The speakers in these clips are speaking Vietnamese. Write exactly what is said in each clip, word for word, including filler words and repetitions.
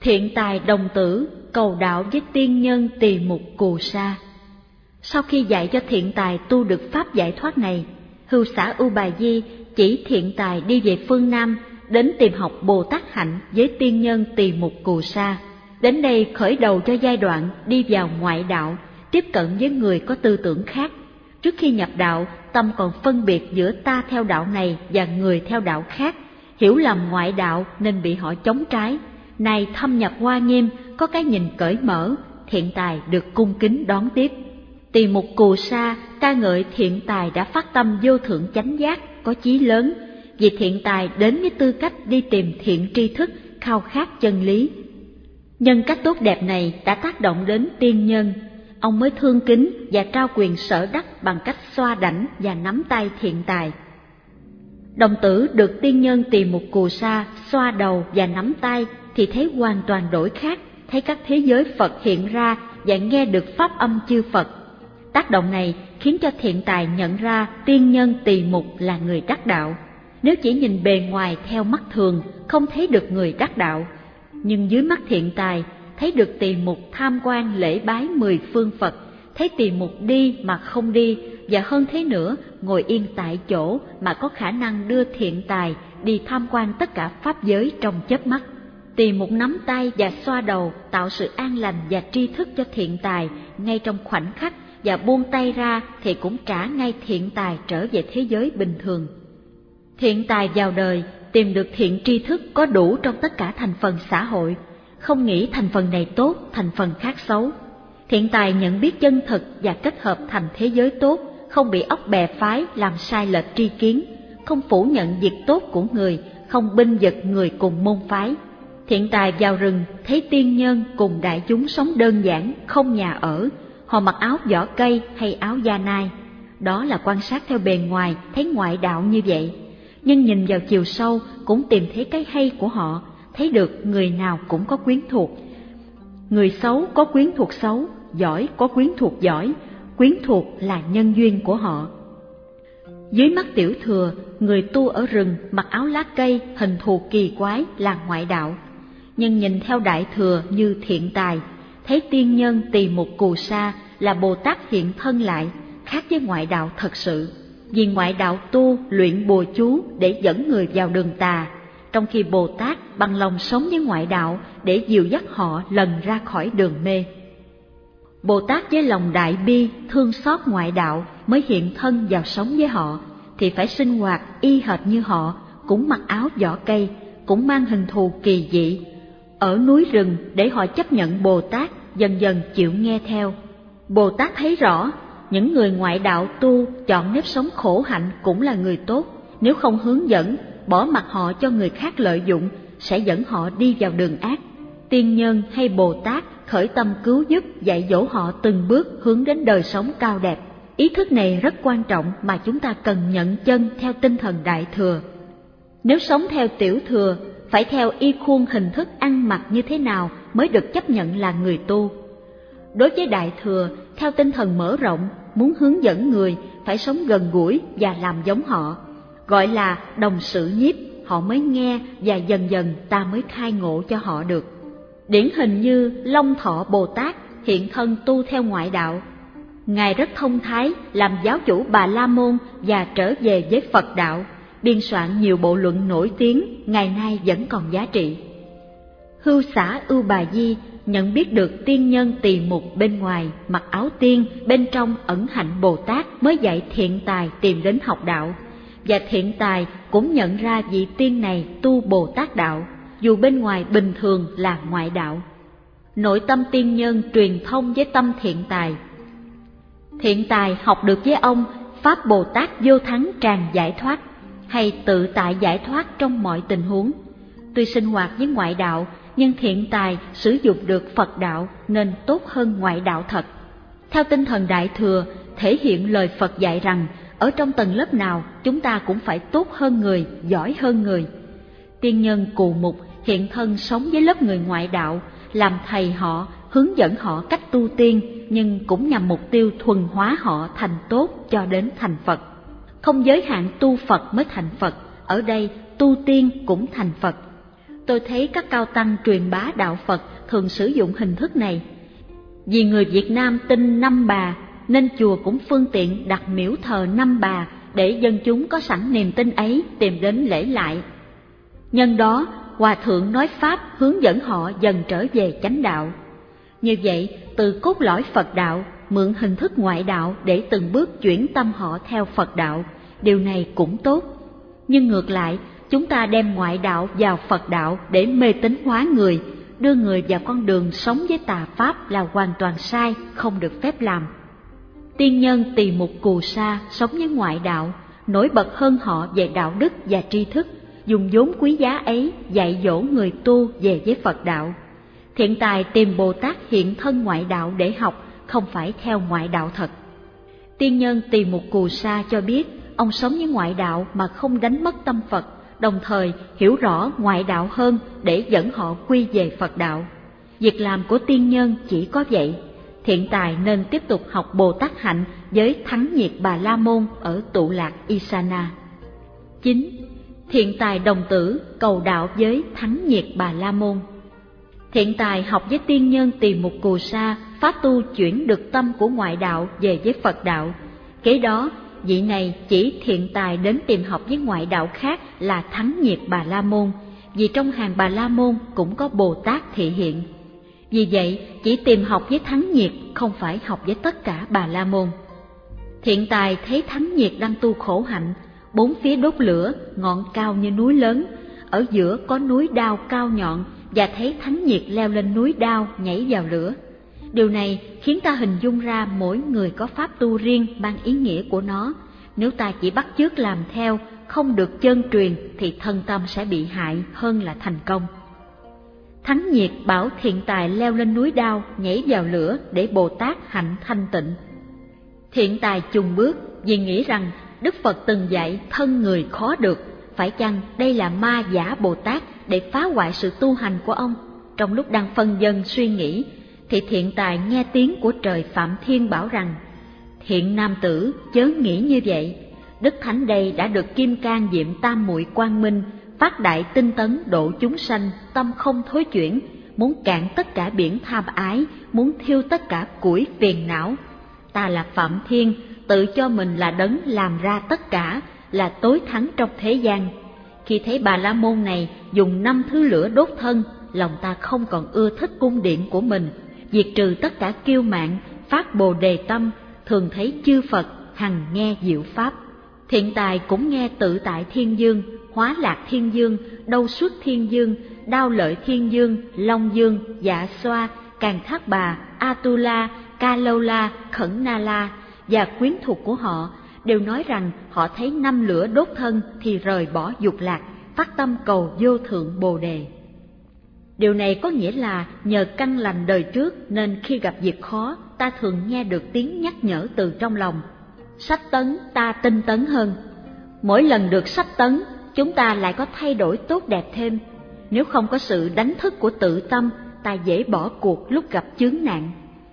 Thiện tài đồng tử cầu đạo với tiên nhân Tỳ Mục Cù Sa. Sau khi dạy cho thiện tài tu được pháp giải thoát này, Hưu Xả Ưu Bà Di chỉ thiện tài đi về phương Nam, đến tìm học Bồ Tát hạnh với tiên nhân Tỳ Mục Cù Sa. Đến đây khởi đầu cho giai đoạn đi vào ngoại đạo, tiếp cận với người có tư tưởng khác. Trước khi nhập đạo, tâm còn phân biệt giữa ta theo đạo này và người theo đạo khác, hiểu lầm ngoại đạo nên bị họ chống trái. Này thâm nhập Hoa Nghiêm, có cái nhìn cởi mở, thiện tài được cung kính đón tiếp. Tỳ Mục Cù Sa ca ngợi thiện tài đã phát tâm vô thượng chánh giác, có chí lớn, vì thiện tài đến với tư cách đi tìm thiện tri thức, khao khát chân lý. Nhân cách tốt đẹp này đã tác động đến tiên nhân, ông mới thương kính và trao quyền sở đắc bằng cách xoa đảnh và nắm tay thiện tài. Đồng tử được tiên nhân Tỳ Mục Cù Sa xoa đầu và nắm tay thì thấy hoàn toàn đổi khác, thấy các thế giới Phật hiện ra và nghe được pháp âm chư Phật. Tác động này khiến cho thiện tài nhận ra tiên nhân Tỳ Mục là người đắc đạo. Nếu chỉ nhìn bề ngoài theo mắt thường, không thấy được người đắc đạo. Nhưng dưới mắt thiện tài, thấy được Tỳ Mục tham quan lễ bái mười phương Phật, thấy Tỳ Mục đi mà không đi, và hơn thế nữa, ngồi yên tại chỗ mà có khả năng đưa thiện tài đi tham quan tất cả pháp giới trong chớp mắt. Tỳ Mục nắm tay và xoa đầu, tạo sự an lành và tri thức cho thiện tài ngay trong khoảnh khắc, và buông tay ra thì cũng trả ngay thiện tài trở về thế giới bình thường. Thiện tài vào đời, tìm được thiện tri thức có đủ trong tất cả thành phần xã hội, không nghĩ thành phần này tốt, thành phần khác xấu. Thiện tài nhận biết chân thực và kết hợp thành thế giới tốt, không bị óc bè phái làm sai lệch tri kiến, không phủ nhận việc tốt của người, không binh vực người cùng môn phái. Thiện tài vào rừng, thấy tiên nhân cùng đại chúng sống đơn giản, không nhà ở, họ mặc áo vỏ cây hay áo da nai. Đó là quan sát theo bề ngoài, thấy ngoại đạo như vậy. Nhưng nhìn vào chiều sâu cũng tìm thấy cái hay của họ, thấy được người nào cũng có quyến thuộc. Người xấu có quyến thuộc xấu, giỏi có quyến thuộc giỏi, quyến thuộc là nhân duyên của họ. Dưới mắt tiểu thừa, người tu ở rừng mặc áo lá cây, hình thù kỳ quái là ngoại đạo. Nhưng nhìn theo đại thừa như thiện tài, thấy tiên nhân Tỳ Mục Cù Sa là Bồ Tát hiện thân lại, khác với ngoại đạo thật sự. Vì ngoại đạo tu luyện bùa chú để dẫn người vào đường tà, trong khi Bồ Tát bằng lòng sống với ngoại đạo để dìu dắt họ lần ra khỏi đường mê. Bồ Tát với lòng đại bi, thương xót ngoại đạo mới hiện thân vào sống với họ, thì phải sinh hoạt y hệt như họ, cũng mặc áo vỏ cây, cũng mang hình thù kỳ dị. Ở núi rừng để họ chấp nhận Bồ Tát, dần dần chịu nghe theo. Bồ Tát thấy rõ, những người ngoại đạo tu chọn nếp sống khổ hạnh cũng là người tốt, nếu không hướng dẫn, bỏ mặc họ cho người khác lợi dụng, sẽ dẫn họ đi vào đường ác. Tiên nhân hay Bồ Tát khởi tâm cứu giúp, dạy dỗ họ từng bước hướng đến đời sống cao đẹp. Ý thức này rất quan trọng mà chúng ta cần nhận chân theo tinh thần đại thừa. Nếu sống theo tiểu thừa, phải theo y khuôn hình thức ăn mặc như thế nào mới được chấp nhận là người tu. Đối với đại thừa, theo tinh thần mở rộng, muốn hướng dẫn người phải sống gần gũi và làm giống họ, gọi là đồng sự nhiếp, họ mới nghe và dần dần ta mới khai ngộ cho họ được. Điển hình như Long Thọ Bồ Tát hiện thân tu theo ngoại đạo. Ngài rất thông thái làm giáo chủ Bà La Môn và trở về với Phật đạo, biên soạn nhiều bộ luận nổi tiếng, ngày nay vẫn còn giá trị. Hưu Xả Ưu Bà Di nhận biết được tiên nhân Tỳ Mục bên ngoài mặc áo tiên, bên trong ẩn hạnh Bồ Tát, mới dạy thiện tài tìm đến học đạo. Và thiện tài cũng nhận ra vị tiên này tu Bồ Tát đạo, dù bên ngoài bình thường là ngoại đạo. Nội tâm tiên nhân truyền thông với tâm thiện tài. Thiện tài học được với ông Pháp Bồ Tát vô thắng tràn giải thoát, hay tự tại giải thoát trong mọi tình huống. Tuy sinh hoạt với ngoại đạo, nhưng thiện tài sử dụng được Phật đạo nên tốt hơn ngoại đạo thật. Theo tinh thần đại thừa, thể hiện lời Phật dạy rằng ở trong tầng lớp nào chúng ta cũng phải tốt hơn người, giỏi hơn người. Tiên nhân Cù Mục hiện thân sống với lớp người ngoại đạo, làm thầy họ, hướng dẫn họ cách tu tiên, nhưng cũng nhằm mục tiêu thuần hóa họ thành tốt cho đến thành Phật. Không giới hạn tu Phật mới thành Phật, ở đây tu tiên cũng thành Phật. Tôi thấy các cao tăng truyền bá đạo Phật thường sử dụng hình thức này. Vì người Việt Nam tin năm Bà nên chùa cũng phương tiện đặt miễu thờ năm Bà để dân chúng có sẵn niềm tin ấy tìm đến lễ lại. Nhân đó, Hòa Thượng nói Pháp hướng dẫn họ dần trở về chánh đạo. Như vậy, từ cốt lõi Phật đạo, mượn hình thức ngoại đạo để từng bước chuyển tâm họ theo Phật đạo, điều này cũng tốt. Nhưng ngược lại, chúng ta đem ngoại đạo vào Phật đạo để mê tín hóa người, đưa người vào con đường sống với tà Pháp là hoàn toàn sai, không được phép làm. Tiên nhân Tỳ Mục Cù Sa sống với ngoại đạo, nổi bật hơn họ về đạo đức và tri thức, dùng vốn quý giá ấy dạy dỗ người tu về với Phật đạo. Thiện tài tìm Bồ Tát hiện thân ngoại đạo để học, không phải theo ngoại đạo thật. Tiên nhân Tỳ Mục Cù Sa cho biết, ông sống với ngoại đạo mà không đánh mất tâm Phật, đồng thời hiểu rõ ngoại đạo hơn để dẫn họ quy về Phật đạo. Việc làm của tiên nhân chỉ có vậy. Thiện tài nên tiếp tục học Bồ Tát hạnh với Thắng Nhiệt Bà La Môn ở Tụ Lạc Isana. chín. Thiện tài đồng tử cầu đạo với Thắng Nhiệt Bà La Môn. Thiện tài học với tiên nhân Tỳ Mục Cù Sa, pháp tu chuyển được tâm của ngoại đạo về với Phật đạo. Kế đó, vị này chỉ thiện tài đến tìm học với ngoại đạo khác là Thắng Nhiệt Bà La Môn, vì trong hàng Bà La Môn cũng có Bồ Tát thị hiện. Vì vậy, chỉ tìm học với Thắng Nhiệt, không phải học với tất cả Bà La Môn. Thiện tài thấy Thắng Nhiệt đang tu khổ hạnh, bốn phía đốt lửa, ngọn cao như núi lớn, ở giữa có núi đao cao nhọn, và thấy Thắng Nhiệt leo lên núi đao nhảy vào lửa. Điều này khiến ta hình dung ra mỗi người có pháp tu riêng mang ý nghĩa của nó. Nếu ta chỉ bắt chước làm theo, không được chân truyền thì thân tâm sẽ bị hại hơn là thành công. Thắng Nhiệt bảo thiện tài leo lên núi đao nhảy vào lửa để Bồ Tát hạnh thanh tịnh. Thiện tài chùng bước vì nghĩ rằng Đức Phật từng dạy thân người khó được, phải chăng đây là ma giả Bồ Tát để phá hoại sự tu hành của ông? Trong lúc đang phân vân suy nghĩ, thì thiện tài nghe tiếng của trời Phạm Thiên bảo rằng: Thiện nam tử, chớ nghĩ như vậy. Đức Thánh đây đã được Kim Cang Diệm Tam Muội Quang Minh, phát đại tinh tấn độ chúng sanh, tâm không thối chuyển, muốn cạn tất cả biển tham ái, muốn thiêu tất cả củi phiền não. Ta là Phạm Thiên, tự cho mình là đấng làm ra tất cả, là tối thắng trong thế gian. Khi thấy Bà La Môn này dùng năm thứ lửa đốt thân, lòng ta không còn ưa thích cung điện của mình, diệt trừ tất cả kiêu mạn, phát bồ đề tâm, thường thấy chư Phật hằng nghe diệu pháp. Thiện tài cũng nghe tự tại thiên dương, hóa lạc thiên dương, đâu xuất thiên dương, đao lợi thiên dương, long dương, dạ xoa, càn thác bà, Atula, Ca Lâu La, Khẩn Na La và quyến thuộc của họ đều nói rằng họ thấy năm lửa đốt thân thì rời bỏ dục lạc, phát tâm cầu vô thượng bồ đề. Điều này có nghĩa là nhờ căn lành đời trước nên khi gặp việc khó, ta thường nghe được tiếng nhắc nhở từ trong lòng. Sách tấn ta tinh tấn hơn. Mỗi lần được sách tấn, chúng ta lại có thay đổi tốt đẹp thêm. Nếu không có sự đánh thức của tự tâm, ta dễ bỏ cuộc lúc gặp chướng nạn.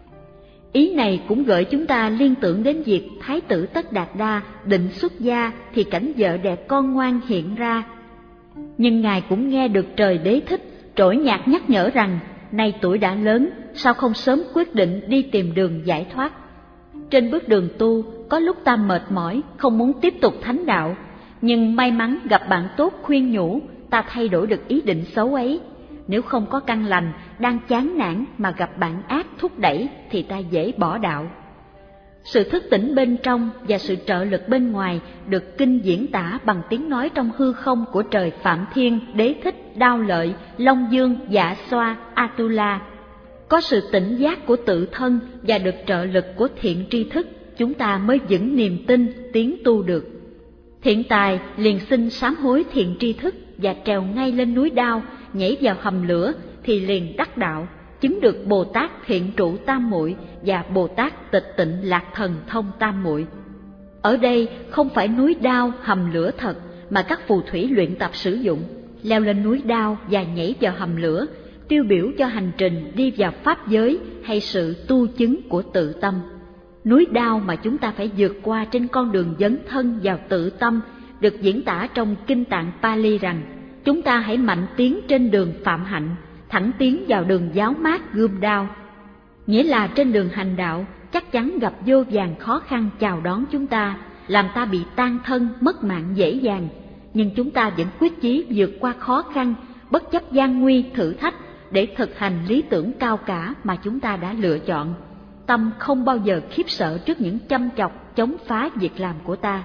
Ý này cũng gợi chúng ta liên tưởng đến việc Thái tử Tất Đạt Đa định xuất gia thì cảnh vợ đẹp con ngoan hiện ra. Nhưng Ngài cũng nghe được trời đế thích trỗi nhạc nhắc nhở rằng nay tuổi đã lớn, sao không sớm quyết định đi tìm đường giải thoát. Trên bước đường tu, có lúc ta mệt mỏi, không muốn tiếp tục thánh đạo, nhưng may mắn gặp bạn tốt khuyên nhủ, ta thay đổi được ý định xấu ấy. Nếu không có căn lành, đang chán nản mà gặp bạn ác thúc đẩy thì ta dễ bỏ đạo. Sự thức tỉnh bên trong và sự trợ lực bên ngoài được kinh diễn tả bằng tiếng nói trong hư không của trời Phạm Thiên, Đế Thích, Đao Lợi, Long Dương, Dạ Xoa, Atula. Có sự tỉnh giác của tự thân và được trợ lực của thiện tri thức, chúng ta mới vững niềm tin tiến tu được. Thiện tài liền xin sám hối thiện tri thức và trèo ngay lên núi đao, nhảy vào hầm lửa thì liền đắc đạo, chứng được Bồ Tát Thiện Trụ Tam Muội và Bồ Tát Tịch Tịnh Lạc Thần Thông Tam Muội. Ở đây không phải núi đao hầm lửa thật mà các phù thủy luyện tập sử dụng. Leo lên núi đao và nhảy vào hầm lửa tiêu biểu cho hành trình đi vào pháp giới hay sự tu chứng của tự tâm. Núi đao mà chúng ta phải vượt qua trên con đường dấn thân vào tự tâm được diễn tả trong Kinh Tạng Pali rằng chúng ta hãy mạnh tiến trên đường phạm hạnh, thẳng tiến vào đường giáo mát gươm đao. Nghĩa là trên đường hành đạo chắc chắn gặp vô vàn khó khăn chào đón chúng ta, làm ta bị tan thân mất mạng dễ dàng, nhưng chúng ta vẫn quyết chí vượt qua khó khăn, bất chấp gian nguy thử thách để thực hành lý tưởng cao cả mà chúng ta đã lựa chọn. Tâm không bao giờ khiếp sợ trước những châm chọc chống phá việc làm của ta.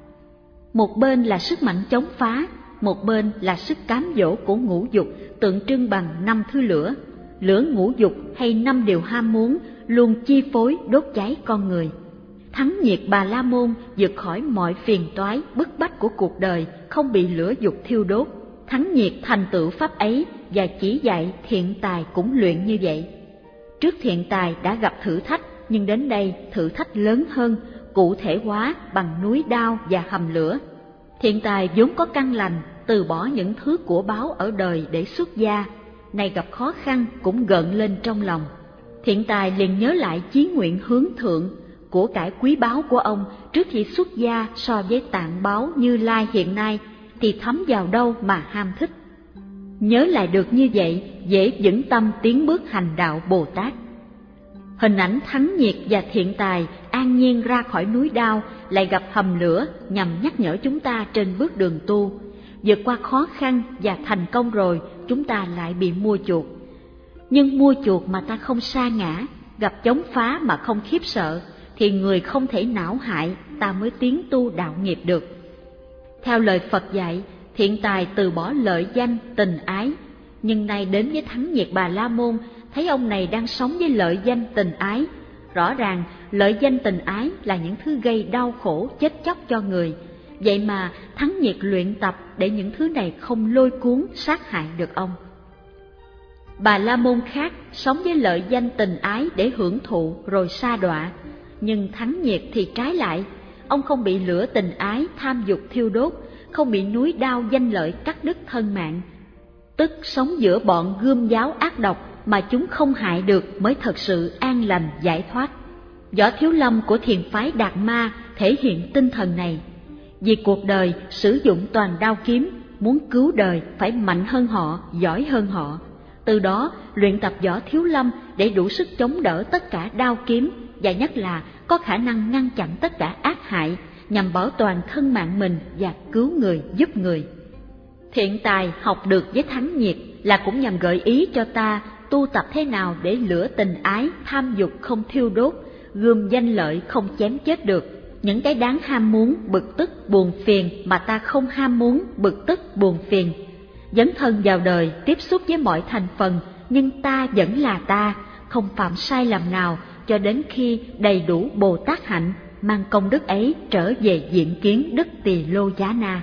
Một bên là sức mạnh chống phá, một bên là sức cám dỗ của ngũ dục, tượng trưng bằng năm thứ lửa. Lửa ngũ dục hay năm điều ham muốn luôn chi phối đốt cháy con người. Thắng nhiệt Bà La Môn vượt khỏi mọi phiền toái bức bách của cuộc đời, không bị lửa dục thiêu đốt. Thắng nhiệt thành tựu pháp ấy và chỉ dạy thiện tài cũng luyện như vậy. Trước thiện tài đã gặp thử thách, nhưng đến đây thử thách lớn hơn, cụ thể hóa bằng núi đao và hầm lửa. Thiện tài vốn có căn lành, từ bỏ những thứ của báu ở đời để xuất gia, này gặp khó khăn cũng gợn lên trong lòng. Thiện tài liền nhớ lại chí nguyện hướng thượng, của cải quý báu của ông trước khi xuất gia so với tạng báu Như Lai hiện nay thì thấm vào đâu mà ham thích. Nhớ lại được như vậy, dễ vững tâm tiến bước hành đạo Bồ Tát. Hình ảnh thắng nhiệt và thiện tài an nhiên ra khỏi núi đao lại gặp hầm lửa nhằm nhắc nhở chúng ta trên bước đường tu. Vượt qua khó khăn và thành công rồi, chúng ta lại bị mua chuộc. Nhưng mua chuộc mà ta không sa ngã, gặp chống phá mà không khiếp sợ, thì người không thể não hại, ta mới tiến tu đạo nghiệp được. Theo lời Phật dạy, thiện tài từ bỏ lợi danh, tình ái. Nhưng nay đến với Thắng nhiệt Bà La Môn, thấy ông này đang sống với lợi danh, tình ái. Rõ ràng lợi danh, tình ái là những thứ gây đau khổ, chết chóc cho người. Vậy mà Thắng nhiệt luyện tập để những thứ này không lôi cuốn, sát hại được ông. Bà La Môn khác sống với lợi danh, tình ái để hưởng thụ rồi sa đọa. Nhưng Thắng nhiệt thì trái lại, ông không bị lửa tình ái, tham dục thiêu đốt, không bị núi đao danh lợi cắt đứt thân mạng. Tức sống giữa bọn gươm giáo ác độc mà chúng không hại được mới thật sự an lành giải thoát. Võ Thiếu Lâm của thiền phái Đạt Ma thể hiện tinh thần này. Vì cuộc đời sử dụng toàn đao kiếm, muốn cứu đời phải mạnh hơn họ, giỏi hơn họ. Từ đó luyện tập Võ Thiếu Lâm để đủ sức chống đỡ tất cả đao kiếm, và nhất là có khả năng ngăn chặn tất cả ác hại nhằm bảo toàn thân mạng mình và cứu người, giúp người. Thiện tài học được với Thắng nhiệt là cũng nhằm gợi ý cho ta tu tập thế nào để lửa tình ái, tham dục không thiêu đốt, gươm danh lợi không chém chết được. Những cái đáng ham muốn, bực tức, buồn phiền mà ta không ham muốn, bực tức, buồn phiền. Dấn thân vào đời, tiếp xúc với mọi thành phần, nhưng ta vẫn là ta, không phạm sai lầm nào cho đến khi đầy đủ Bồ Tát hạnh, mang công đức ấy trở về diện kiến Đức Tỳ Lô Giá Na.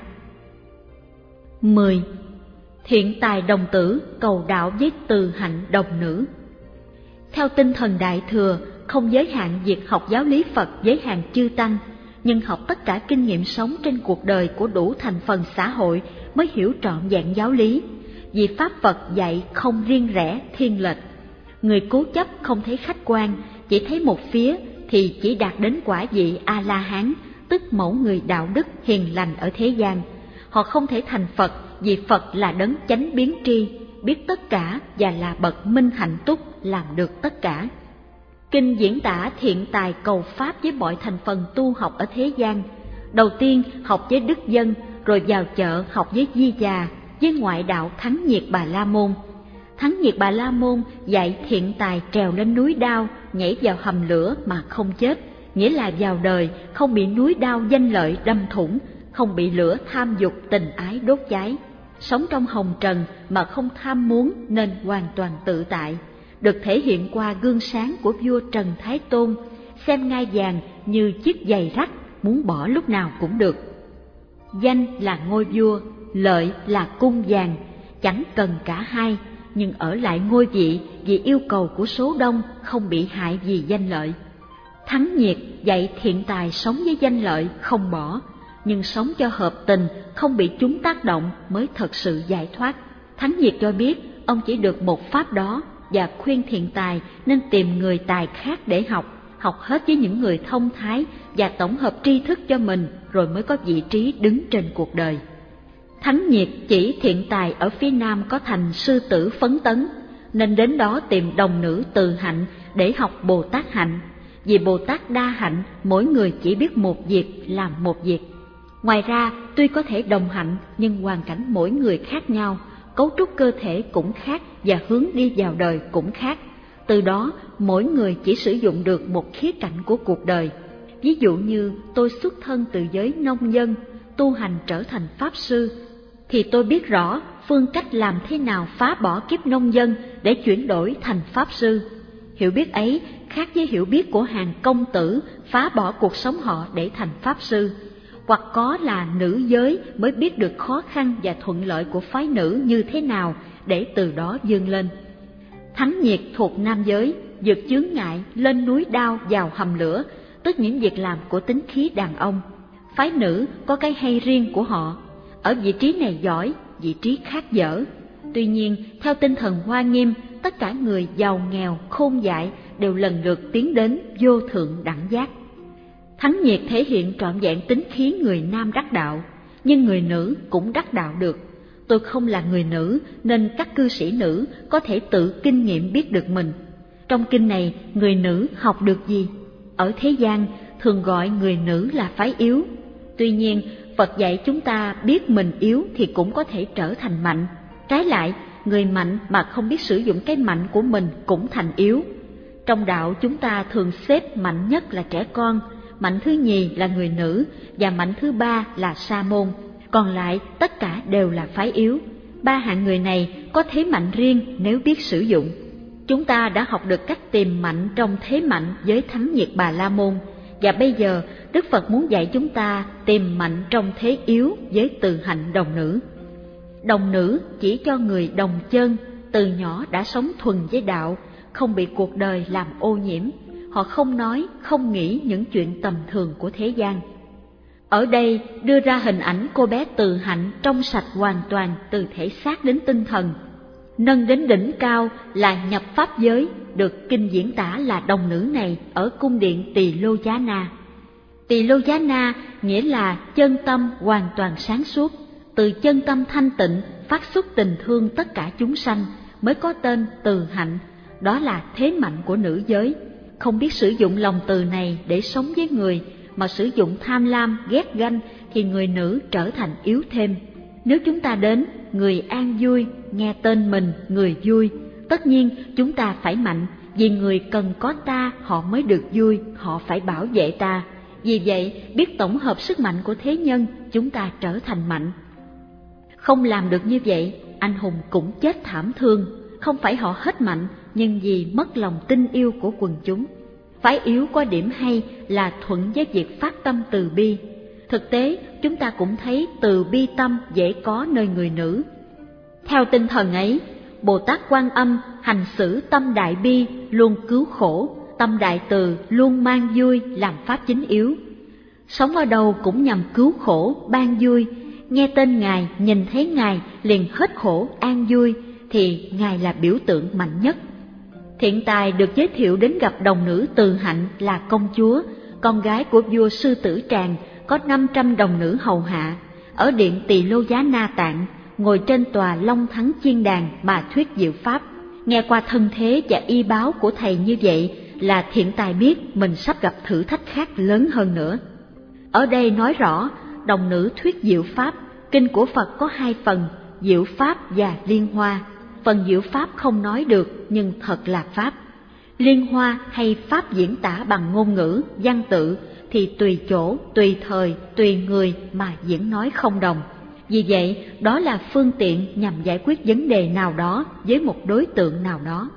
mười. Thiện tài đồng tử cầu đạo với từ hạnh đồng nữ. Theo tinh thần Đại Thừa, không giới hạn việc học giáo lý Phật giới hạn chư tăng, nhưng học tất cả kinh nghiệm sống trên cuộc đời của đủ thành phần xã hội mới hiểu trọn vẹn giáo lý. Vì Pháp Phật dạy không riêng rẽ, thiên lệch. Người cố chấp không thấy khách quan, chỉ thấy một phía thì chỉ đạt đến quả vị A-la-hán, tức mẫu người đạo đức hiền lành ở thế gian. Họ không thể thành Phật vì Phật là đấng chánh biến tri, biết tất cả và là bậc minh hạnh túc, làm được tất cả. Kinh diễn tả thiện tài cầu Pháp với mọi thành phần tu học ở thế gian. Đầu tiên học với đức dân, rồi vào chợ học với di già, với ngoại đạo Thắng nhiệt Bà La Môn. Thắng nhiệt Bà La Môn dạy thiện tài trèo lên núi đao, nhảy vào hầm lửa mà không chết, nghĩa là vào đời không bị núi đao danh lợi đâm thủng, không bị lửa tham dục tình ái đốt cháy. Sống trong hồng trần mà không tham muốn nên hoàn toàn tự tại, được thể hiện qua gương sáng của vua Trần Thái Tôn, xem ngai vàng như chiếc giày rách, muốn bỏ lúc nào cũng được. Danh là ngôi vua, lợi là cung vàng, chẳng cần cả hai, nhưng ở lại ngôi vị vì yêu cầu của số đông, không bị hại vì danh lợi. Thắng nhiệt dạy thiện tài sống với danh lợi không bỏ, nhưng sống cho hợp tình, không bị chúng tác động mới thật sự giải thoát. Thắng nhiệt cho biết ông chỉ được một pháp đó, và khuyên thiện tài nên tìm người tài khác để học, học hết với những người thông thái và tổng hợp tri thức cho mình, rồi mới có vị trí đứng trên cuộc đời. Thắng Nhiệt chỉ Thiện Tài ở phía nam có thành Sư Tử Phấn Tấn, nên đến đó tìm đồng nữ Từ Hạnh để học Bồ Tát hạnh. Vì Bồ Tát đa hạnh, mỗi người chỉ biết một việc, làm một việc. Ngoài ra, tuy có thể đồng hạnh, nhưng hoàn cảnh mỗi người khác nhau, cấu trúc cơ thể cũng khác và hướng đi vào đời cũng khác. Từ đó, mỗi người chỉ sử dụng được một khía cạnh của cuộc đời. Ví dụ như tôi xuất thân từ giới nông dân, tu hành trở thành Pháp Sư, thì tôi biết rõ phương cách làm thế nào phá bỏ kiếp nông dân để chuyển đổi thành Pháp Sư. Hiểu biết ấy khác với hiểu biết của hàng công tử phá bỏ cuộc sống họ để thành Pháp Sư. Hoặc có là nữ giới mới biết được khó khăn và thuận lợi của phái nữ như thế nào để từ đó vươn lên. Thắng Nhiệt thuộc nam giới, vượt chướng ngại, lên núi đao vào hầm lửa, tức những việc làm của tính khí đàn ông. Phái nữ có cái hay riêng của họ, ở vị trí này giỏi, vị trí khác dở. Tuy nhiên, theo tinh thần Hoa Nghiêm, tất cả người giàu nghèo, khôn dại đều lần lượt tiến đến vô thượng đẳng giác. Thắng Nhiệt thể hiện trọn vẹn tính khí người nam đắc đạo, nhưng người nữ cũng đắc đạo được. Tôi không là người nữ nên các cư sĩ nữ có thể tự kinh nghiệm biết được mình. Trong kinh này, người nữ học được gì? Ở thế gian, thường gọi người nữ là phái yếu. Tuy nhiên, Phật dạy chúng ta biết mình yếu thì cũng có thể trở thành mạnh. Trái lại, người mạnh mà không biết sử dụng cái mạnh của mình cũng thành yếu. Trong đạo chúng ta thường xếp mạnh nhất là trẻ con, mạnh thứ nhì là người nữ và mạnh thứ ba là sa môn. Còn lại tất cả đều là phái yếu. Ba hạng người này có thế mạnh riêng nếu biết sử dụng. Chúng ta đã học được cách tìm mạnh trong thế mạnh với Thắng Nhiệt Bà La Môn, và bây giờ Đức Phật muốn dạy chúng ta tìm mạnh trong thế yếu với Từ Hạnh đồng nữ. Đồng nữ chỉ cho người đồng chân, từ nhỏ đã sống thuần với đạo, không bị cuộc đời làm ô nhiễm. Họ không nói, không nghĩ những chuyện tầm thường của thế gian. Ở đây đưa ra hình ảnh cô bé Từ Hạnh trong sạch hoàn toàn từ thể xác đến tinh thần. Nâng đến đỉnh cao là nhập pháp giới, được kinh diễn tả là đồng nữ này ở cung điện Tỳ Lô Giá Na. Tỳ Lô Giá Na nghĩa là chân tâm hoàn toàn sáng suốt, từ chân tâm thanh tịnh phát xuất tình thương tất cả chúng sanh, mới có tên Từ Hạnh. Đó là thế mạnh của nữ giới. Không biết sử dụng lòng từ này để sống với người, mà sử dụng tham lam, ghét ganh, thì người nữ trở thành yếu thêm. Nếu chúng ta đến, người an vui, nghe tên mình, người vui, tất nhiên chúng ta phải mạnh, vì người cần có ta họ mới được vui, họ phải bảo vệ ta. Vì vậy, biết tổng hợp sức mạnh của thế nhân, chúng ta trở thành mạnh. Không làm được như vậy, anh hùng cũng chết thảm thương, không phải họ hết mạnh, nhưng vì mất lòng tin yêu của quần chúng. Phái yếu có điểm hay là thuận với việc phát tâm từ bi. Thực tế, chúng ta cũng thấy từ bi tâm dễ có nơi người nữ. Theo tinh thần ấy, Bồ Tát Quan Âm hành xử tâm đại bi luôn cứu khổ, tâm đại từ luôn mang vui làm pháp chính yếu. Sống ở đâu cũng nhằm cứu khổ, ban vui. Nghe tên Ngài, nhìn thấy Ngài liền hết khổ, an vui, thì Ngài là biểu tượng mạnh nhất. Thiện Tài được giới thiệu đến gặp đồng nữ Từ Hạnh là công chúa, con gái của vua Sư Tử Tràng, có năm trăm đồng nữ hầu hạ, ở điện Tỳ Lô Giá Na Tạng, ngồi trên tòa Long Thắng Chiên Đàn mà thuyết diệu pháp. Nghe qua thân thế và y báo của thầy như vậy là Thiện Tài biết mình sắp gặp thử thách khác lớn hơn nữa. Ở đây nói rõ, đồng nữ thuyết diệu pháp, kinh của Phật có hai phần, diệu pháp và liên hoa. Phần diệu pháp không nói được nhưng thật là pháp. Liên hoa hay pháp diễn tả bằng ngôn ngữ, văn tự thì tùy chỗ, tùy thời, tùy người mà diễn nói không đồng. Vì vậy, đó là phương tiện nhằm giải quyết vấn đề nào đó với một đối tượng nào đó.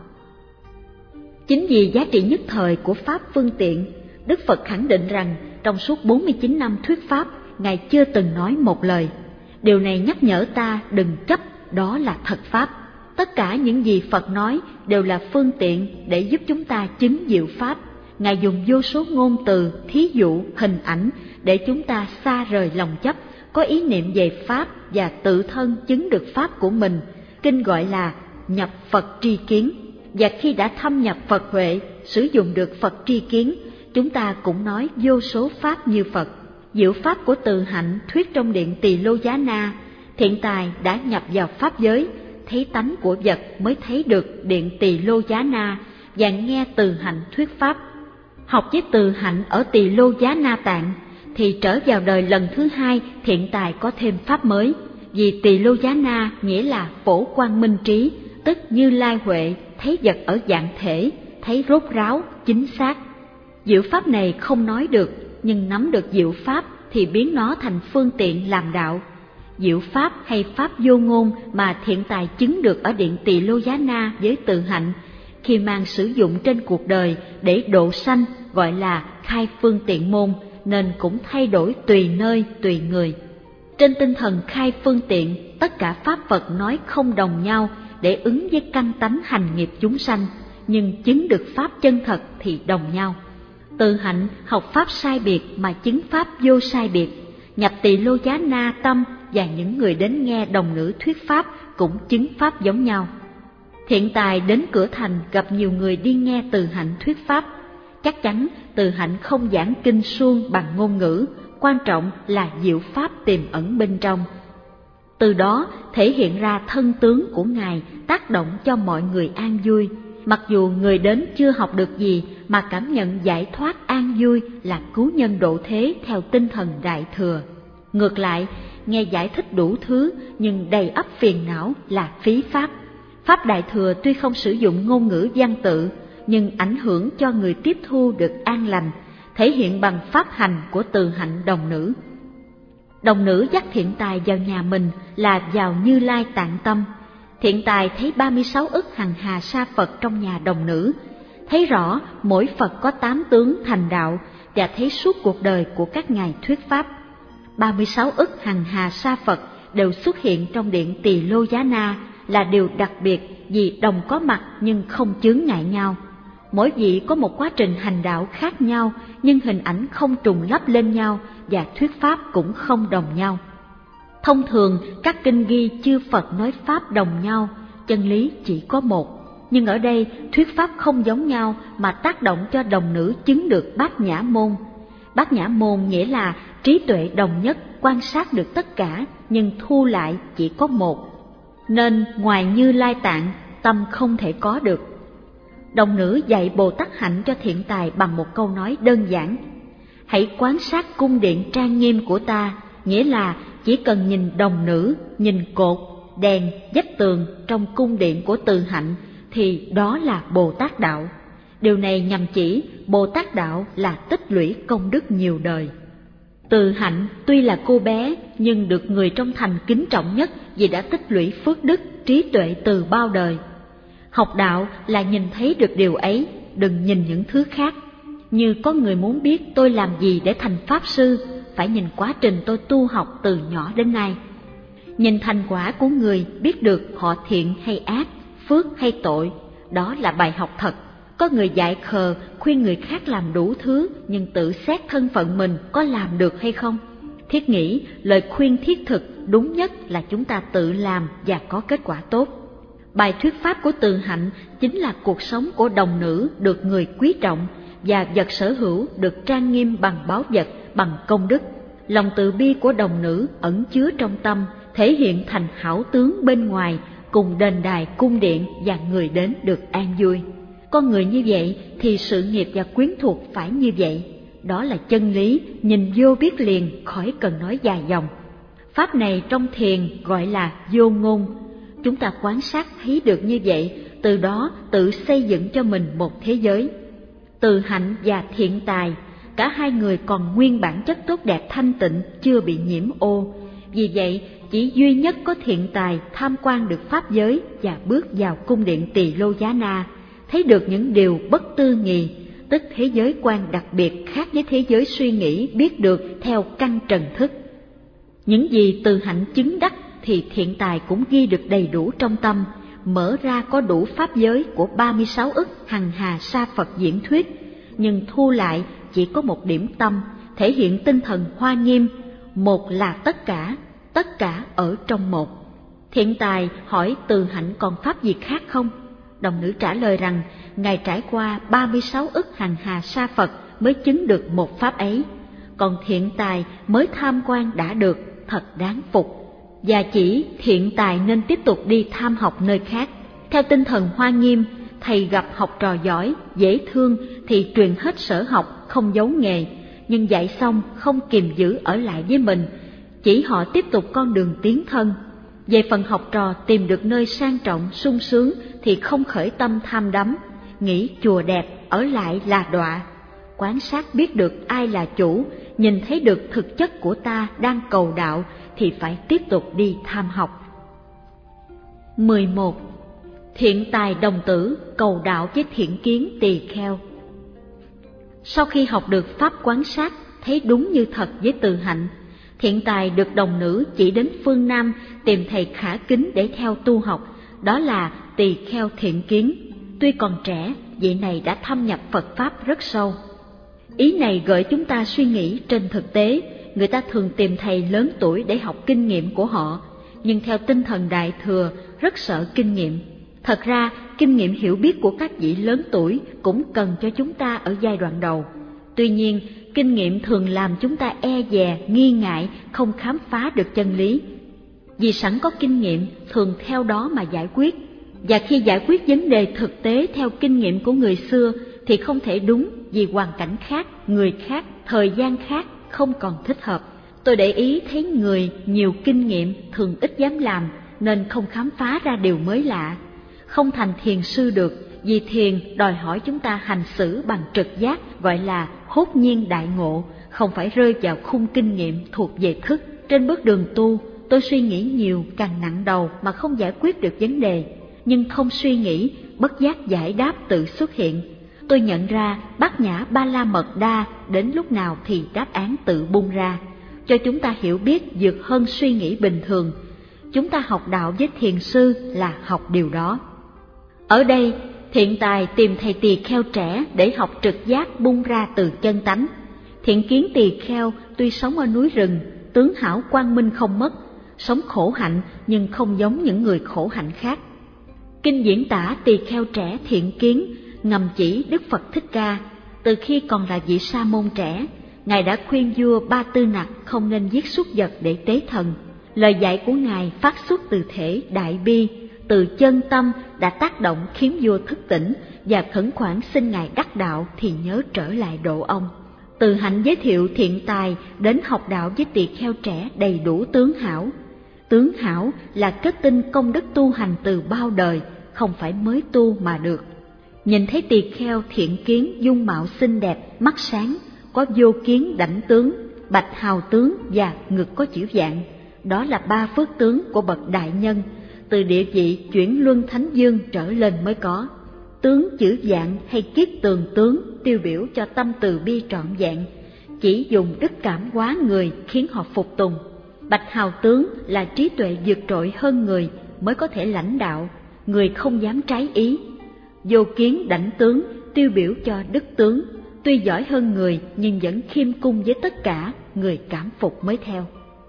Chính vì giá trị nhất thời của pháp phương tiện, Đức Phật khẳng định rằng trong suốt bốn mươi chín năm thuyết pháp, Ngài chưa từng nói một lời. Điều này nhắc nhở ta đừng chấp đó là thật pháp. Tất cả những gì Phật nói đều là phương tiện để giúp chúng ta chứng diệu pháp. Ngài dùng vô số ngôn từ, thí dụ, hình ảnh để chúng ta xa rời lòng chấp, có ý niệm về pháp và tự thân chứng được pháp của mình. Kinh gọi là nhập Phật tri kiến. Và khi đã thâm nhập Phật huệ, sử dụng được Phật tri kiến, chúng ta cũng nói vô số pháp như Phật. Diệu pháp của Từ Hạnh thuyết trong điện Tỳ Lô Giá Na thiện tài đã nhập vào pháp giới, thấy tánh của vật mới thấy được điện Tỳ Lô Giá Na và nghe Từ Hạnh thuyết pháp. Học với Từ Hạnh ở Tỳ Lô Giá Na Tạng thì trở vào đời lần thứ hai, thiện tài có thêm pháp mới. Vì Tỳ Lô Giá Na nghĩa là phổ quang minh trí, tức Như Lai Huệ, thấy vật ở dạng thể, thấy rốt ráo, chính xác. Diệu pháp này không nói được, nhưng nắm được diệu pháp thì biến nó thành phương tiện làm đạo. Diệu pháp hay pháp vô ngôn mà thiện tài chứng được ở điện Tỳ Lô Giá Na với Từ Hạnh, khi mang sử dụng trên cuộc đời để độ sanh gọi là khai phương tiện môn, nên cũng thay đổi tùy nơi tùy người. Trên tinh thần khai phương tiện, tất cả pháp Phật nói không đồng nhau để ứng với căn tánh hành nghiệp chúng sanh, nhưng chứng được pháp chân thật thì đồng nhau. Từ Hạnh học pháp sai biệt mà chứng pháp vô sai biệt, nhập Tỳ Lô Giá Na tâm và những người đến nghe đồng nữ thuyết pháp cũng chứng pháp giống nhau. Thiện tài đến cửa thành gặp nhiều người đi nghe Từ Hạnh thuyết pháp. Chắc chắn Từ Hạnh không giảng kinh suông bằng ngôn ngữ, quan trọng là diệu pháp tiềm ẩn bên trong. Từ đó thể hiện ra thân tướng của Ngài tác động cho mọi người an vui. Mặc dù người đến chưa học được gì mà cảm nhận giải thoát an vui là cứu nhân độ thế theo tinh thần Đại Thừa. Ngược lại, nghe giải thích đủ thứ nhưng đầy ắp phiền não là phí pháp. Pháp Đại Thừa tuy không sử dụng ngôn ngữ văn tự, nhưng ảnh hưởng cho người tiếp thu được an lành, thể hiện bằng pháp hành của Từ Hạnh đồng nữ. Đồng nữ dắt thiện tài vào nhà mình là vào Như Lai Tạng tâm. Thiện tài thấy ba mươi sáu ức hằng hà sa Phật trong nhà đồng nữ, thấy rõ mỗi Phật có tám tướng thành đạo và thấy suốt cuộc đời của các ngài thuyết pháp. ba mươi sáu ức hằng hà sa Phật đều xuất hiện trong điện Tỳ Lô Giá Na là điều đặc biệt vì đồng có mặt nhưng không chướng ngại nhau. Mỗi vị có một quá trình hành đạo khác nhau nhưng hình ảnh không trùng lắp lên nhau và thuyết pháp cũng không đồng nhau. Thông thường các kinh ghi chư Phật nói pháp đồng nhau, chân lý chỉ có một. Nhưng ở đây thuyết pháp không giống nhau mà tác động cho đồng nữ chứng được bát nhã môn. Bát nhã môn nghĩa là trí tuệ đồng nhất, quan sát được tất cả nhưng thu lại chỉ có một. Nên ngoài Như Lai Tạng, tâm không thể có được. Đồng nữ dạy Bồ Tát Hạnh cho thiện tài bằng một câu nói đơn giản: hãy quan sát cung điện trang nghiêm của ta, nghĩa là chỉ cần nhìn đồng nữ, nhìn cột, đèn, vách tường trong cung điện của Từ Hạnh thì đó là Bồ Tát đạo. Điều này nhằm chỉ Bồ Tát đạo là tích lũy công đức nhiều đời. Từ Hạnh tuy là cô bé nhưng được người trong thành kính trọng nhất vì đã tích lũy phước đức, trí tuệ từ bao đời. Học đạo là nhìn thấy được điều ấy, đừng nhìn những thứ khác. Như có người muốn biết tôi làm gì để thành Pháp Sư, phải nhìn quá trình tôi tu học từ nhỏ đến nay. Nhìn thành quả của người biết được họ thiện hay ác, phước hay tội, đó là bài học thật. Có người dại khờ khuyên người khác làm đủ thứ nhưng tự xét thân phận mình có làm được hay không. Thiết nghĩ lời khuyên thiết thực đúng nhất là chúng ta tự làm và có kết quả tốt. Bài thuyết pháp của Từ Hạnh chính là cuộc sống của đồng nữ được người quý trọng và vật sở hữu được trang nghiêm bằng báu vật, bằng công đức. Lòng từ bi của đồng nữ ẩn chứa trong tâm, thể hiện thành hảo tướng bên ngoài cùng đền đài cung điện và người đến được an vui. Con người như vậy thì sự nghiệp và quyến thuộc phải như vậy. Đó là chân lý, nhìn vô biết liền, khỏi cần nói dài dòng. Pháp này trong thiền gọi là vô ngôn. Chúng ta quan sát thấy được như vậy, từ đó tự xây dựng cho mình một thế giới. Từ Hạnh và thiện tài, cả hai người còn nguyên bản chất tốt đẹp thanh tịnh, chưa bị nhiễm ô. Vì vậy, chỉ duy nhất có thiện tài tham quan được pháp giới và bước vào cung điện Tỳ Lô Giá Na, thấy được những điều bất tư nghì, tức thế giới quan đặc biệt khác với thế giới suy nghĩ biết được theo căn trần thức. Những gì Từ Hạnh chứng đắc thì thiện tài cũng ghi được đầy đủ trong tâm, mở ra có đủ pháp giới của ba mươi sáu ức hằng hà sa Phật diễn thuyết, nhưng thu lại chỉ có một điểm tâm, thể hiện tinh thần hoa nghiêm, một là tất cả, tất cả ở trong một. Thiện tài hỏi Từ Hạnh còn pháp gì khác không? Đồng nữ trả lời rằng Ngài trải qua ba mươi sáu ức hằng hà sa Phật mới chứng được một pháp ấy, còn thiện tài mới tham quan đã được, thật đáng phục. và chỉ thiện tài nên tiếp tục đi tham học nơi khác. Theo tinh thần Hoa Nghiêm, thầy gặp học trò giỏi, dễ thương thì truyền hết sở học, không giấu nghề, nhưng dạy xong không kìm giữ ở lại với mình, chỉ họ tiếp tục con đường tiến thân. Về phần học trò tìm được nơi sang trọng, sung sướng thì không khởi tâm tham đắm, nghĩ chùa đẹp, ở lại là đọa. Quán sát biết được ai là chủ, nhìn thấy được thực chất của ta đang cầu đạo thì phải tiếp tục đi tham học. mười một. Thiện tài đồng tử cầu đạo với thiện kiến tỳ kheo. Sau khi học được pháp quán sát, thấy đúng như thật với từ hạnh, thiện tài được đồng nữ chỉ đến phương Nam tìm thầy khả kính để theo tu học, đó là tỳ kheo thiện kiến. Tuy còn trẻ, vị này đã thâm nhập Phật Pháp rất sâu. Ý này gợi chúng ta suy nghĩ trên thực tế, người ta thường tìm thầy lớn tuổi để học kinh nghiệm của họ, nhưng theo tinh thần Đại Thừa rất sợ kinh nghiệm. Thật ra, kinh nghiệm hiểu biết của các vị lớn tuổi cũng cần cho chúng ta ở giai đoạn đầu. Tuy nhiên, kinh nghiệm thường làm chúng ta e dè, nghi ngại, không khám phá được chân lý. Vì sẵn có kinh nghiệm, thường theo đó mà giải quyết. Và khi giải quyết vấn đề thực tế theo kinh nghiệm của người xưa thì không thể đúng, vì hoàn cảnh khác, người khác, thời gian khác không còn thích hợp. Tôi để ý thấy người nhiều kinh nghiệm thường ít dám làm, nên không khám phá ra điều mới lạ. Không thành thiền sư được, vì thiền đòi hỏi chúng ta hành xử bằng trực giác, gọi là hốt nhiên đại ngộ, không phải rơi vào khung kinh nghiệm thuộc về thức. Trên bước đường tu, tôi suy nghĩ nhiều, càng nặng đầu mà không giải quyết được vấn đề. Nhưng không suy nghĩ, bất giác giải đáp tự xuất hiện. Tôi nhận ra Bát Nhã Ba La Mật Đa đến lúc nào thì đáp án tự bung ra, cho chúng ta hiểu biết vượt hơn suy nghĩ bình thường. Chúng ta học đạo với thiền sư là học điều đó. Ở đây, thiện tài tìm thầy tỳ kheo trẻ để học trực giác bung ra từ chân tánh. Thiện kiến tỳ kheo tuy sống ở núi rừng, tướng hảo quang minh không mất, sống khổ hạnh nhưng không giống những người khổ hạnh khác. Kinh diễn tả tỳ kheo trẻ thiện kiến ngầm chỉ Đức Phật Thích Ca. Từ khi còn là vị sa môn trẻ, Ngài đã khuyên vua Ba Tư Nặc không nên giết súc vật để tế thần. Lời dạy của Ngài phát xuất từ thể đại bi, từ chân tâm đã tác động khiến vua thức tỉnh và khẩn khoản xin Ngài đắc đạo thì nhớ trở lại độ ông. Từ hạnh giới thiệu thiện tài đến học đạo với tỳ kheo trẻ đầy đủ tướng hảo. Tướng hảo là kết tinh công đức tu hành từ bao đời, không phải mới tu mà được. Nhìn thấy tỳ kheo thiện kiến dung mạo xinh đẹp, mắt sáng, có vô kiến đảnh tướng, bạch hào tướng và ngực có chữ vạn. Đó là ba phước tướng của bậc đại nhân, từ địa vị chuyển luân thánh dương trở lên mới có. Tướng chữ vạn hay kiết tường tướng tiêu biểu cho tâm từ bi trọn vẹn, chỉ dùng đức cảm hóa người khiến họ phục tùng. Bạch hào tướng là trí tuệ vượt trội hơn người mới có thể lãnh đạo, người không dám trái ý. Vô kiến đảnh tướng tiêu biểu cho đức tướng, tuy giỏi hơn người nhưng vẫn khiêm cung với tất cả, người cảm phục mới theo.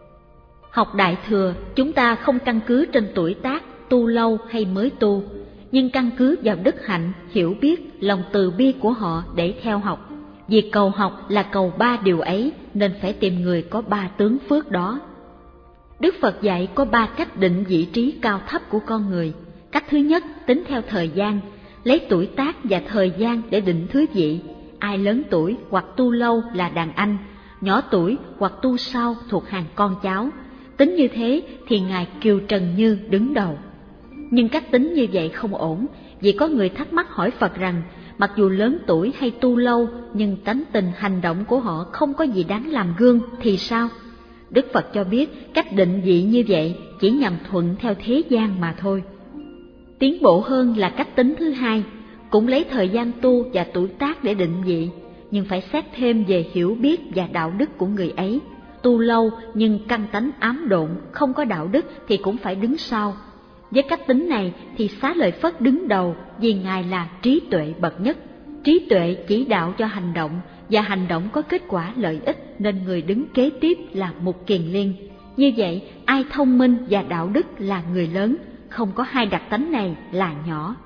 Học Đại Thừa, chúng ta không căn cứ trên tuổi tác, tu lâu hay mới tu, nhưng căn cứ vào đức hạnh, hiểu biết, lòng từ bi của họ để theo học. Việc cầu học là cầu ba điều ấy, nên phải tìm người có ba tướng phước đó. Đức Phật dạy có ba cách định vị trí cao thấp của con người. Cách thứ nhất tính theo thời gian, lấy tuổi tác và thời gian để định thứ vị. Ai lớn tuổi hoặc tu lâu là đàn anh, nhỏ tuổi hoặc tu sau thuộc hàng con cháu. Tính như thế thì Ngài Kiều Trần Như đứng đầu. Nhưng cách tính như vậy không ổn, vì có người thắc mắc hỏi Phật rằng mặc dù lớn tuổi hay tu lâu nhưng tánh tình hành động của họ không có gì đáng làm gương thì sao? Đức Phật cho biết cách định vị như vậy chỉ nhằm thuận theo thế gian mà thôi. Tiến bộ hơn là cách tính thứ hai, cũng lấy thời gian tu và tuổi tác để định vị, nhưng phải xét thêm về hiểu biết và đạo đức của người ấy. Tu lâu nhưng căn tánh ám độn, không có đạo đức thì cũng phải đứng sau. Với cách tính này thì Xá Lợi Phất đứng đầu vì Ngài là trí tuệ bậc nhất. Trí tuệ chỉ đạo cho hành động, và hành động có kết quả lợi ích nên người đứng kế tiếp là Mục Kiền Liên. Như vậy, ai thông minh và đạo đức là người lớn, không có hai đặc tánh này là nhỏ.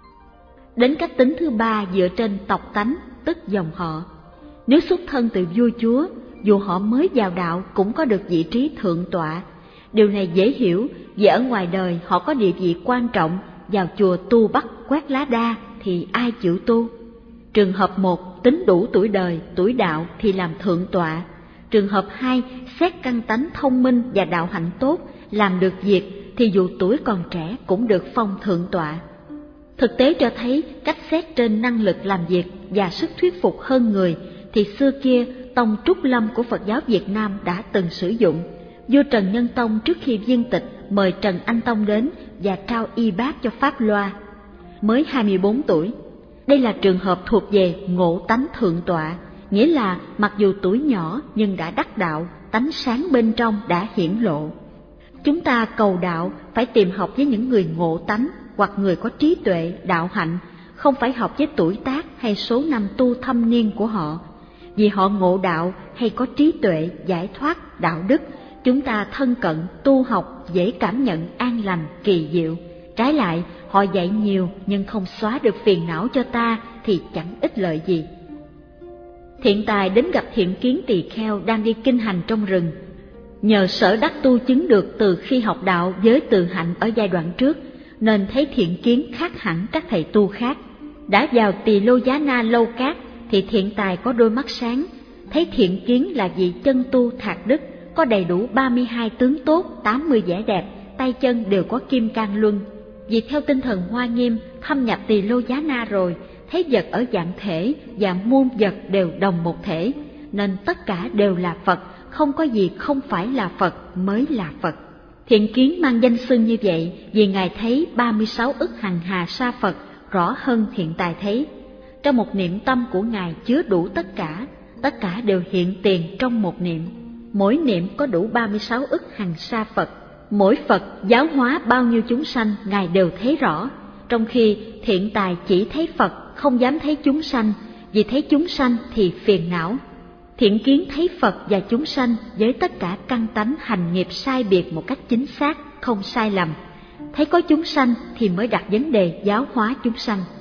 Đến cách tính thứ ba dựa trên tộc tánh, tức dòng họ. Nếu xuất thân từ vua chúa, dù họ mới vào đạo cũng có được vị trí thượng tọa. Điều này dễ hiểu vì ở ngoài đời họ có địa vị quan trọng, vào chùa tu bắt quét lá đa thì ai chịu tu. Trường hợp một, tính đủ tuổi đời, tuổi đạo thì làm thượng tọa. Trường hợp hai, xét căn tánh thông minh và đạo hạnh tốt, làm được việc thì dù tuổi còn trẻ cũng được phong thượng tọa. Thực tế cho thấy cách xét trên năng lực làm việc và sức thuyết phục hơn người thì xưa kia tông Trúc Lâm của Phật giáo Việt Nam đã từng sử dụng. Vua Trần Nhân Tông trước khi viên tịch mời Trần Anh Tông đến và trao y bát cho Pháp Loa. Mới hai mươi bốn tuổi. Đây là trường hợp thuộc về ngộ tánh thượng tọa, nghĩa là mặc dù tuổi nhỏ nhưng đã đắc đạo, tánh sáng bên trong đã hiển lộ. Chúng ta cầu đạo phải tìm học với những người ngộ tánh hoặc người có trí tuệ, đạo hạnh, không phải học với tuổi tác hay số năm tu thâm niên của họ. Vì họ ngộ đạo hay có trí tuệ, giải thoát, đạo đức, chúng ta thân cận, tu học, dễ cảm nhận an lành, kỳ diệu. Trái lại, họ dạy nhiều nhưng không xóa được phiền não cho ta thì chẳng ích lợi gì. Thiện tài đến gặp Thiện Kiến tỳ kheo đang đi kinh hành trong rừng. Nhờ sở đắc tu chứng được từ khi học đạo với từ hạnh ở giai đoạn trước, nên thấy Thiện Kiến khác hẳn các thầy tu khác. Đã vào Tỳ Lô Giá Na Lâu Cát thì Thiện tài có đôi mắt sáng, thấy Thiện Kiến là vị chân tu thạc đức, có đầy đủ ba mươi hai tướng tốt, tám mươi vẻ đẹp, tay chân đều có kim cang luân. Vì theo tinh thần Hoa Nghiêm thâm nhập Tỳ Lô Giá Na rồi, thấy vật ở dạng thể và muôn vật đều đồng một thể, nên tất cả đều là Phật, không có gì không phải là Phật mới là Phật. Thiện Kiến mang danh xưng như vậy vì Ngài thấy ba mươi sáu ức hằng hà sa Phật rõ hơn Thiện tài thấy. Trong một niệm tâm của Ngài chứa đủ tất cả, tất cả đều hiện tiền trong một niệm. Mỗi niệm có đủ ba mươi sáu ức hằng sa Phật. Mỗi Phật giáo hóa bao nhiêu chúng sanh Ngài đều thấy rõ, trong khi Thiện tài chỉ thấy Phật, không dám thấy chúng sanh, vì thấy chúng sanh thì phiền não. Thiện Kiến thấy Phật và chúng sanh với tất cả căn tánh hành nghiệp sai biệt một cách chính xác, không sai lầm. Thấy có chúng sanh thì mới đặt vấn đề giáo hóa chúng sanh.